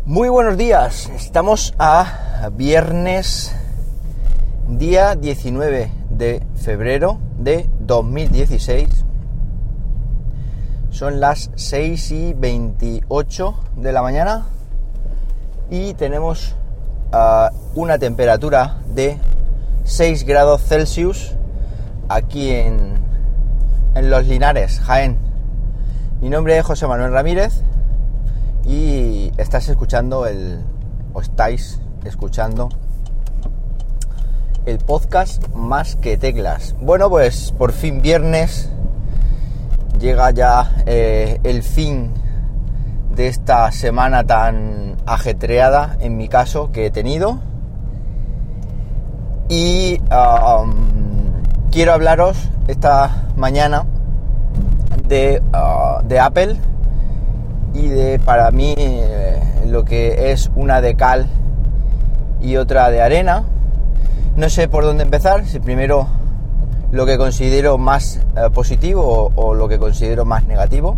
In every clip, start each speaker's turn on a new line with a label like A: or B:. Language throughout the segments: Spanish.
A: Muy buenos días, estamos a viernes, día 19 de febrero de 2016, son las 6:28 de la mañana y tenemos una temperatura de 6 grados Celsius aquí en Los Linares, Jaén. Mi nombre es José Manuel Ramírez y estáis escuchando el podcast Más que Teclas. Bueno, pues por fin viernes, llega ya el fin de esta semana tan ajetreada, en mi caso, que he tenido. Y quiero hablaros esta mañana de Apple y de, para mí, lo que es una de cal y otra de arena. No sé por dónde empezar, si primero lo que considero más positivo o lo que considero más negativo.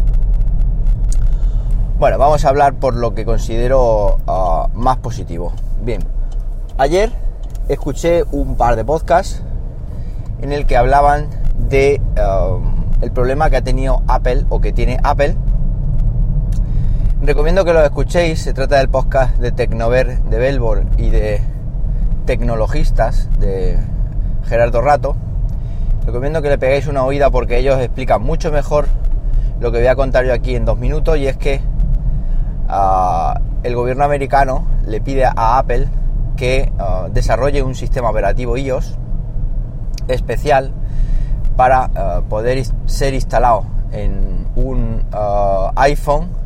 A: Bueno, vamos a hablar por lo que considero más positivo. Bien, ayer escuché un par de podcasts en el que hablaban de el problema que ha tenido Apple o que tiene Apple. Recomiendo que lo escuchéis. Se trata del podcast de Tecnover de Belbor y de Tecnologistas de Gerardo Rato. Recomiendo que le peguéis una oída porque ellos explican mucho mejor lo que voy a contar yo aquí en 2 minutos, y es que el gobierno americano le pide a Apple que desarrolle un sistema operativo iOS especial para poder ser instalado en un iPhone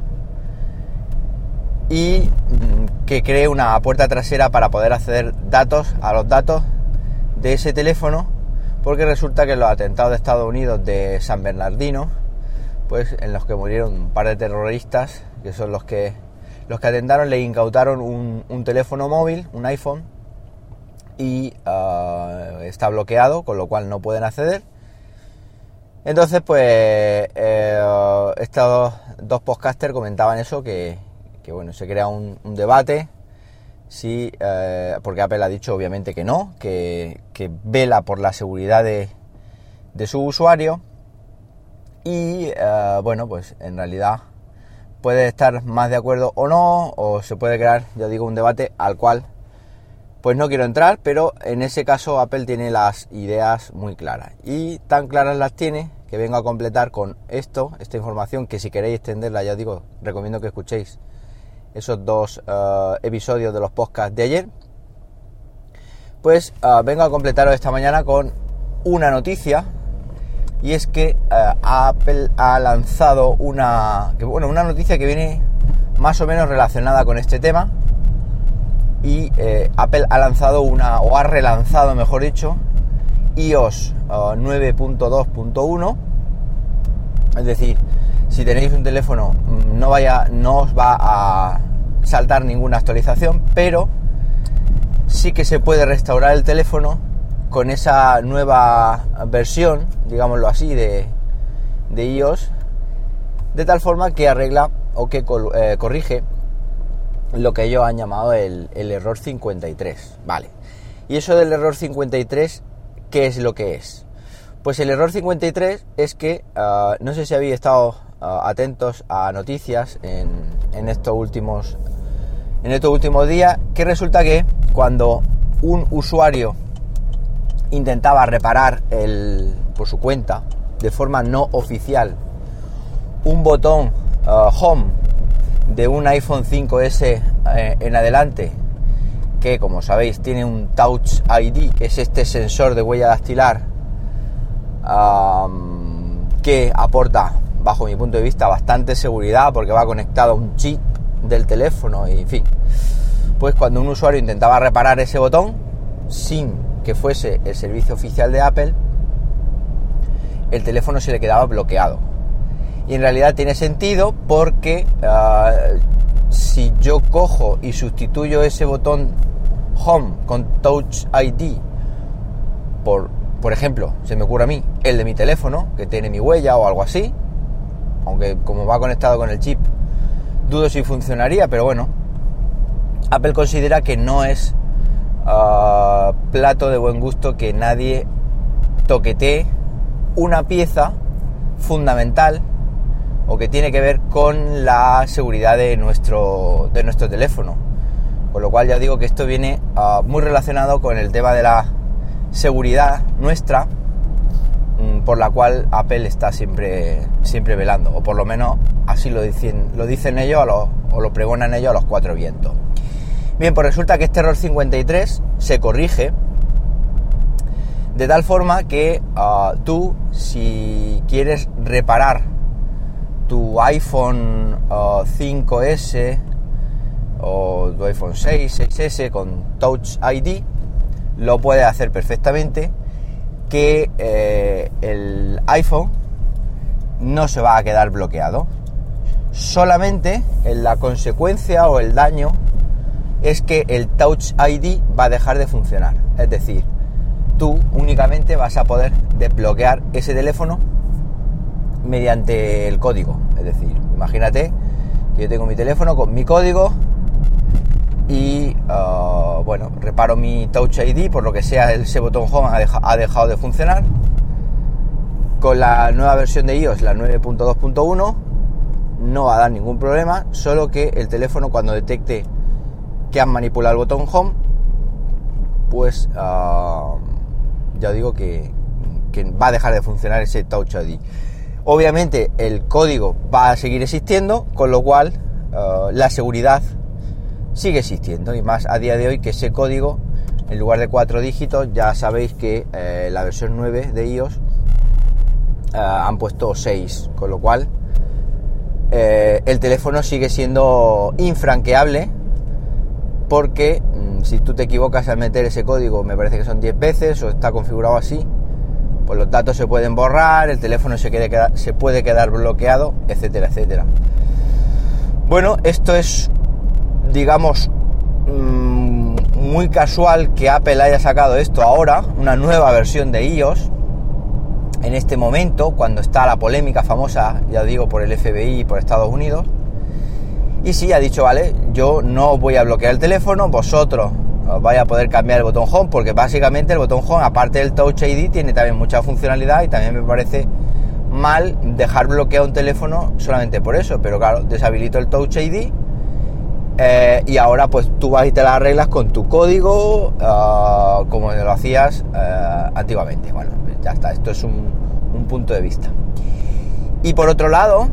A: y que cree una puerta trasera para poder acceder a los datos de ese teléfono, porque resulta que en los atentados de Estados Unidos de San Bernardino, pues en los que murieron un par de terroristas, que son los que atentaron, le incautaron un teléfono móvil, un iPhone, y está bloqueado, con lo cual no pueden acceder. Entonces, pues estos dos podcasters comentaban eso, que bueno, se crea un debate, sí, porque Apple ha dicho obviamente que no, que vela por la seguridad de su usuario, y bueno, pues en realidad puede estar más de acuerdo o no, o se puede crear, ya digo, un debate al cual pues no quiero entrar, pero en ese caso Apple tiene las ideas muy claras, y tan claras las tiene que vengo a completar con esta información, que si queréis extenderla, ya digo, recomiendo que escuchéis esos 2 episodios de los podcasts de ayer. Pues vengo a completaros esta mañana con una noticia, y es que Apple ha lanzado una noticia que viene más o menos relacionada con este tema, y Apple ha lanzado ha relanzado, mejor dicho, iOS 9.2.1, es decir, si tenéis un teléfono no os va a saltar ninguna actualización, pero sí que se puede restaurar el teléfono con esa nueva versión, digámoslo así, de iOS, de tal forma que arregla o que corrige lo que ellos han llamado el error 53, ¿vale? Y eso del error 53, ¿qué es lo que es? Pues el error 53 es que, no sé si habéis estado atentos a noticias en estos últimos días, que resulta que cuando un usuario intentaba reparar por su cuenta, de forma no oficial, un botón Home de un iPhone 5S en adelante, que como sabéis tiene un Touch ID, que es este sensor de huella dactilar, que aporta, bajo mi punto de vista, bastante seguridad, porque va conectado a un chip del teléfono, y en fin, pues cuando un usuario intentaba reparar ese botón sin que fuese el servicio oficial de Apple, el teléfono se le quedaba bloqueado. Y en realidad tiene sentido, porque si yo cojo y sustituyo ese botón Home con Touch ID por ejemplo, se me ocurre a mí, el de mi teléfono, que tiene mi huella o algo así, aunque como va conectado con el chip, dudo si funcionaría, pero bueno, Apple considera que no es plato de buen gusto que nadie toquetee una pieza fundamental o que tiene que ver con la seguridad de nuestro teléfono. Con lo cual ya digo que esto viene muy relacionado con el tema de la seguridad nuestra, por la cual Apple está siempre velando, o por lo menos así lo dicen ellos o lo pregonan ellos a los cuatro vientos. Bien, pues resulta que este error 53 se corrige de tal forma que tú, si quieres reparar tu iPhone 5S o tu iPhone 6, 6S con Touch ID, lo puedes hacer perfectamente, que el iPhone no se va a quedar bloqueado. Solamente la consecuencia o el daño es que el Touch ID va a dejar de funcionar. Es decir, tú únicamente vas a poder desbloquear ese teléfono mediante el código. Es decir, imagínate que yo tengo mi teléfono con mi código y reparo mi Touch ID, por lo que sea ese botón Home ha dejado de funcionar. Con la nueva versión de iOS, la 9.2.1, no va a dar ningún problema, solo que el teléfono, cuando detecte que han manipulado el botón Home, pues ya digo que va a dejar de funcionar ese Touch ID. Obviamente el código va a seguir existiendo, con lo cual la seguridad sigue existiendo, y más a día de hoy, que ese código, en lugar de 4 dígitos, ya sabéis que la versión 9 de iOS han puesto 6, con lo cual el teléfono sigue siendo infranqueable, porque si tú te equivocas al meter ese código, me parece que son 10 veces, o está configurado así, pues los datos se pueden borrar, el teléfono se puede quedar bloqueado, etcétera, etcétera. Bueno, esto es, digamos, muy casual que Apple haya sacado esto ahora, una nueva versión de iOS, en este momento, cuando está la polémica famosa, ya digo, por el FBI y por Estados Unidos. Y sí, ha dicho, vale, yo no voy a bloquear el teléfono, vosotros vais a poder cambiar el botón Home, porque básicamente el botón Home, aparte del Touch ID, tiene también mucha funcionalidad, y también me parece mal dejar bloqueado un teléfono solamente por eso. Pero claro, deshabilito el Touch ID y ahora pues tú vas y te las arreglas con tu código, como lo hacías antiguamente. Bueno, ya está, esto es un punto de vista. Y por otro lado,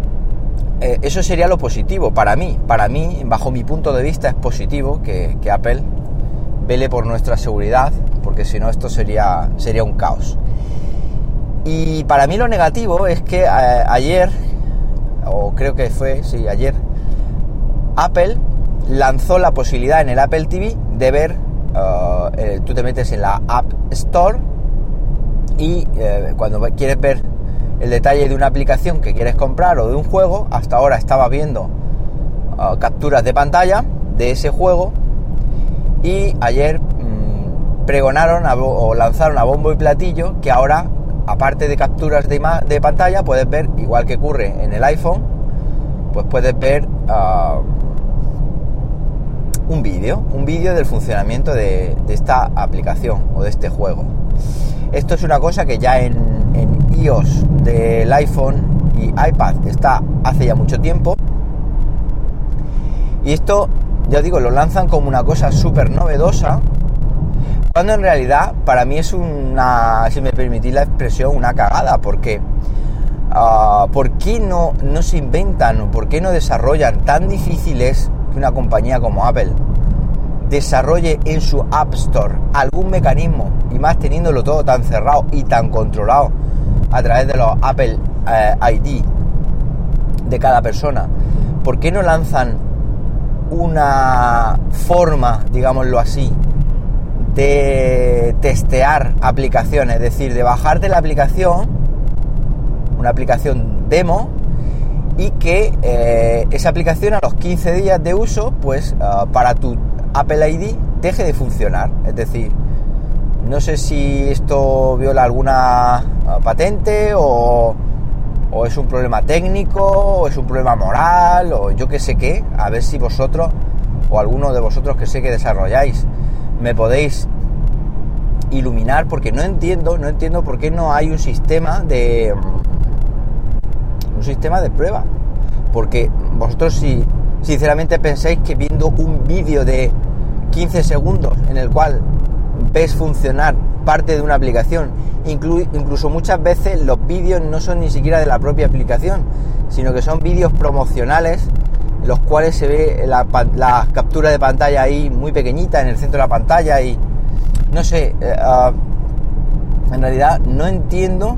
A: eso sería lo positivo para mí, bajo mi punto de vista, es positivo que Apple vele por nuestra seguridad, porque si no esto sería un caos. Y para mí lo negativo es que ayer, o creo que fue, sí, ayer, Apple lanzó la posibilidad en el Apple TV de ver, tú te metes en la App Store y cuando quieres ver el detalle de una aplicación que quieres comprar o de un juego, hasta ahora estaba viendo capturas de pantalla de ese juego, y ayer pregonaron o lanzaron a bombo y platillo que ahora, aparte de capturas de pantalla, puedes ver, igual que ocurre en el iPhone, pues puedes ver un vídeo del funcionamiento de esta aplicación o de este juego. Esto es una cosa que ya en iOS del iPhone y iPad está hace ya mucho tiempo, y esto, ya digo, lo lanzan como una cosa súper novedosa, cuando en realidad para mí es una, si me permitís la expresión, una cagada, porque ¿por qué no se inventan o por qué no desarrollan? Tan difícil es que una compañía como Apple desarrolle en su App Store algún mecanismo, y más teniéndolo todo tan cerrado y tan controlado a través de los Apple ID de cada persona. ¿Por qué no lanzan una forma, digámoslo así, de testear aplicaciones? Es decir, de bajarte la aplicación, una aplicación demo, y que esa aplicación a los 15 días de uso, pues para tu Apple ID deje de funcionar. Es decir, no sé si esto viola alguna patente o o es un problema técnico, o es un problema moral, o yo que sé qué. A ver si vosotros, o alguno de vosotros que sé que desarrolláis, me podéis iluminar, porque no entiendo por qué no hay un sistema de prueba. Porque vosotros, si sinceramente pensáis que viendo un vídeo de 15 segundos en el cual ves funcionar parte de una aplicación, incluso muchas veces los vídeos no son ni siquiera de la propia aplicación, sino que son vídeos promocionales, en los cuales se ve la captura de pantalla ahí muy pequeñita en el centro de la pantalla, y no sé, en realidad no entiendo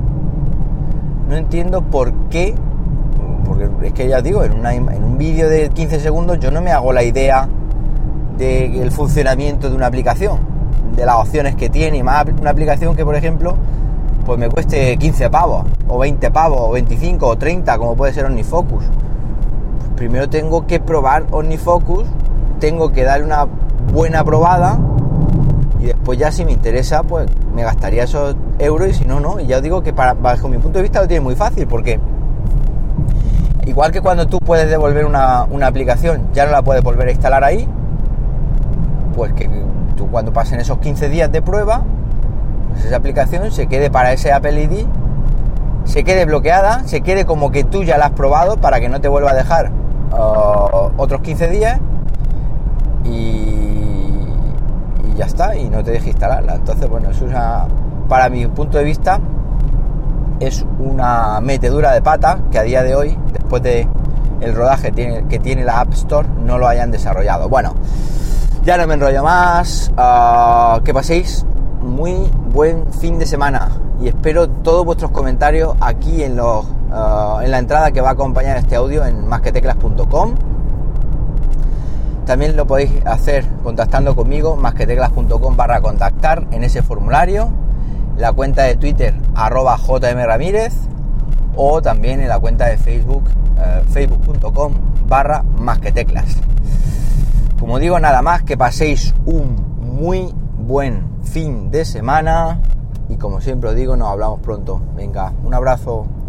A: por qué, porque es que ya os digo, en un vídeo de 15 segundos yo no me hago la idea del funcionamiento de una aplicación, de las opciones que tiene, y más una aplicación que, por ejemplo, pues me cueste 15 pavos, o 20 pavos, o 25, o 30, como puede ser OmniFocus. Pues primero tengo que probar OmniFocus, tengo que darle una buena probada, y después ya, si me interesa, pues me gastaría esos euros, y si no, no. Y ya os digo que bajo mi punto de vista lo tiene muy fácil, porque igual que cuando tú puedes devolver una aplicación, ya no la puedes volver a instalar ahí, pues que tú, cuando pasen esos 15 días de prueba, pues esa aplicación se quede para ese Apple ID, se quede bloqueada, se quede como que tú ya la has probado, para que no te vuelva a dejar otros 15 días, y ya está, y no te deje instalarla. Entonces, bueno, eso es para mi punto de vista es una metedura de pata que a día de hoy, después de el rodaje que tiene la App Store, no lo hayan desarrollado. Bueno, ya no me enrollo más. Que paséis muy buen fin de semana, y espero todos vuestros comentarios aquí en la entrada que va a acompañar este audio en masqueteclas.com. También lo podéis hacer contactando conmigo, masqueteclas.com/contactar, en ese formulario, la cuenta de Twitter @jmramírez, o también en la cuenta de Facebook, facebook.com/masqueteclas. Como digo, nada más, que paséis un muy buen fin de semana, y como siempre os digo, nos hablamos pronto. Venga, un abrazo.